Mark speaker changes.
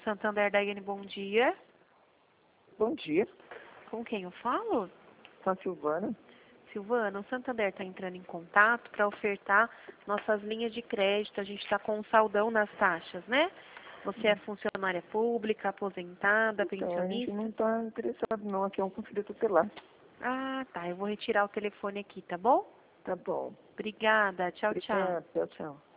Speaker 1: Santander, Daiane, bom dia.
Speaker 2: Bom dia,
Speaker 1: Com quem eu falo?
Speaker 2: com a Silvana.
Speaker 1: Silvana, o Santander está entrando em contato para ofertar nossas linhas de crédito. A gente está com um saldão nas taxas, né? Você é funcionária pública, aposentada,
Speaker 2: Então, a gente
Speaker 1: pensionista?
Speaker 2: não está interessado não, aqui é um conselho tutelar.
Speaker 1: Ah, tá. Eu vou retirar o telefone aqui, tá bom?
Speaker 2: Tá bom.
Speaker 1: Obrigada. Tchau, tchau.
Speaker 2: Obrigada, tchau, tchau.